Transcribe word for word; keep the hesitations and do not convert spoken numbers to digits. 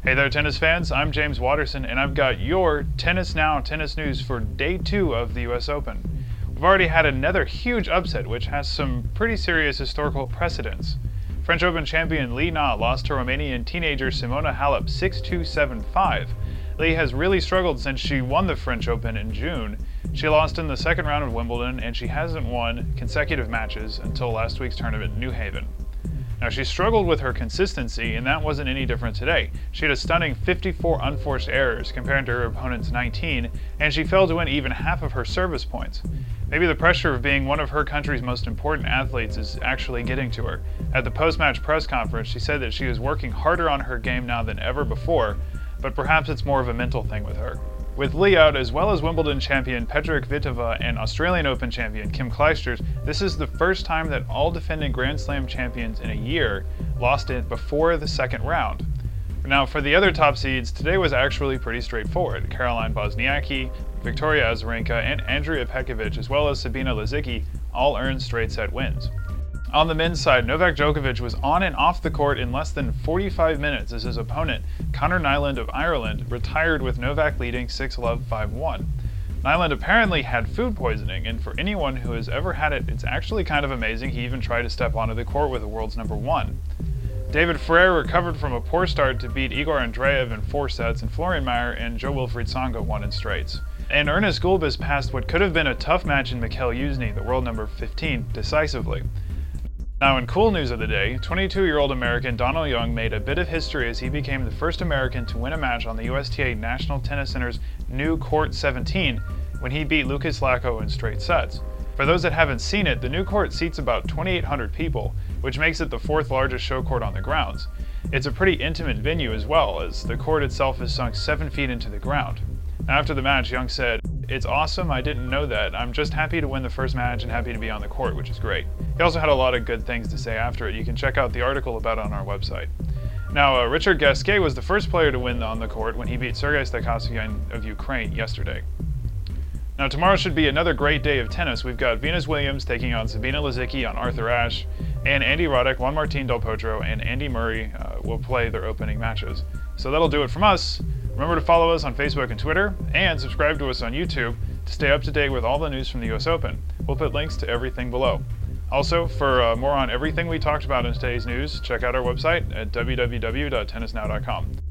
Hey there, tennis fans. I'm James Watterson, and I've got your Tennis Now tennis news for day two of the U S Open. We've already had another huge upset, which has some pretty serious historical precedents. French Open champion Li Na lost to Romanian teenager Simona Halep six two seven five. Li has really struggled since she won the French Open in June. She lost in the second round of Wimbledon, and she hasn't won consecutive matches until last week's tournament in New Haven. Now, she struggled with her consistency, and that wasn't any different today. She had a stunning fifty-four unforced errors compared to her opponent's nineteen, and she failed to win even half of her service points. Maybe the pressure of being one of her country's most important athletes is actually getting to her. At the post-match press conference, she said that she is working harder on her game now than ever before, but perhaps it's more of a mental thing with her. With Li out, as well as Wimbledon champion Petra Kvitova and Australian Open champion Kim Clijsters, this is the first time that all defending Grand Slam champions in a year lost it before the second round. Now, for the other top seeds, today was actually pretty straightforward. Caroline Wozniacki, Victoria Azarenka, and Andrea Petkovic, as well as Sabina Lisicki, all earned straight-set wins. On the men's side, Novak Djokovic was on and off the court in less than forty-five minutes as his opponent, Conor Nyland of Ireland, retired with Novak leading six love five one. Nyland apparently had food poisoning, and for anyone who has ever had it, it's actually kind of amazing he even tried to step onto the court with the world's number one. David Ferrer recovered from a poor start to beat Igor Andreev in four sets, and Florian Mayer and Jo-Wilfried Tsonga won in straights. And Ernest Gulbis passed what could have been a tough match in Mikhail Yuzny, the world number fifteen, decisively. Now, in cool news of the day, twenty-two-year-old American Donald Young made a bit of history as he became the first American to win a match on the U S T A National Tennis Center's new Court seventeen when he beat Lucas Lacko in straight sets. For those that haven't seen it, the new court seats about twenty-eight hundred people, which makes it the fourth largest show court on the grounds. It's a pretty intimate venue as well, as the court itself is sunk seven feet into the ground. After the match, Young said, "It's awesome, I didn't know that. I'm just happy to win the first match and happy to be on the court," which is great. He also had a lot of good things to say after it. You can check out the article about it on our website. Now, uh, Richard Gasquet was the first player to win on the court when he beat Sergei Stakhovsky of Ukraine yesterday. Now, tomorrow should be another great day of tennis. We've got Venus Williams taking on Sabina Lisicki on Arthur Ashe, and Andy Roddick, Juan Martín del Potro, and Andy Murray uh, will play their opening matches. So that'll do it from us. Remember to follow us on Facebook and Twitter, and subscribe to us on YouTube to stay up to date with all the news from the U S Open. We'll put links to everything below. Also, for uh, more on everything we talked about in today's news, check out our website at w w w dot tennis now dot com.